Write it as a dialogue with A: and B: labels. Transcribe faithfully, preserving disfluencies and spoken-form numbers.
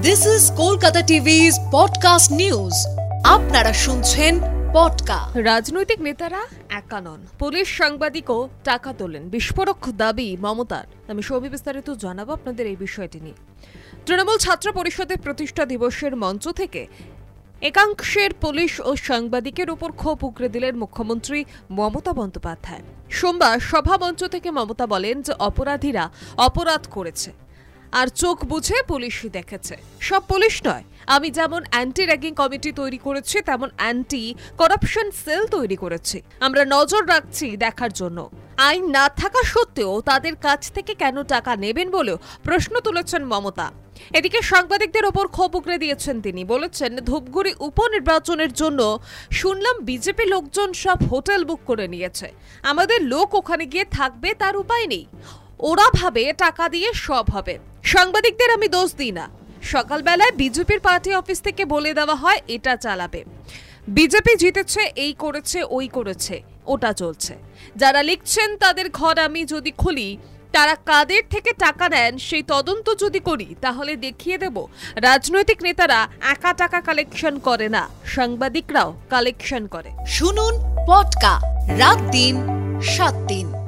A: This is Kolkata টিভি's podcast news. আপনারা শুনছেন podcast.
B: রাজনৈতিক নেতারা একা নন, পুলিশ সাংবাদিকও টাকা তোলেন, বিস্ফোরক দাবি মমতার। আমি সবই বিস্তারিত জানাবো আপনাদের এই বিষয়টি নিয়ে। তৃণমূল ছাত্র পরিষদের প্রতিষ্ঠা দিবসের মঞ্চ থেকে একাংশের পুলিশ ও সাংবাদিকের উপর ক্ষোভ উগরে দিলেন মুখ্যমন্ত্রী মমতা বন্দ্যোপাধ্যায়। সোমবার সভা মঞ্চ থেকে মমতা বলেন যে অপরাধীরা অপরাধ করেছে আর চোখ বুঝে পুলিশই দেখেছে। সব পুলিশ নয়, আমি যেমন অ্যান্টি র্যাগিং কমিটি তৈরি করেছি তেমন অ্যান্টি করাপশন সেল তৈরি করেছি। আমরা নজর রাখছি দেখার জন্য আইন না থাকা সত্ত্বেও তাদের কাছ থেকে কেন টাকা নেবেন বলেও প্রশ্ন তুলেছেন মমতা। এদিকে সাংবাদিকদের ওপর ক্ষোভ উগরে দিয়েছেন তিনি। বলেছেন, ধূপগুড়ি উপনির্বাচনের জন্য শুনলাম বিজেপি লোকজন সব হোটেল বুক করে নিয়েছে, আমাদের লোক ওখানে গিয়ে থাকবে তার উপায় নেই। ওরা ভাবে টাকা দিয়ে সব হবে। সাংবাদিকদের আমি দোষ দিই না। সকালবেলায় বিজেপির পার্টি অফিস থেকে বলে দেওয়া হয় এটা চালাবে, বিজেপি জিতেছে, এই করেছে, ওই করেছে, ওটা চলছে। যারা লিখছেন তাদের ঘর আমি যদি খুলি, তারা কাদের থেকে টাকা নেন সেই তদন্ত যদি করি, তাহলে দেখিয়ে দেব রাজনৈতিক নেতারা একা টাকা কালেকশন করে না, সাংবাদিকরাও কালেকশন করে।
A: শুনুন পডকাস্ট রাত দিন সাত দিন।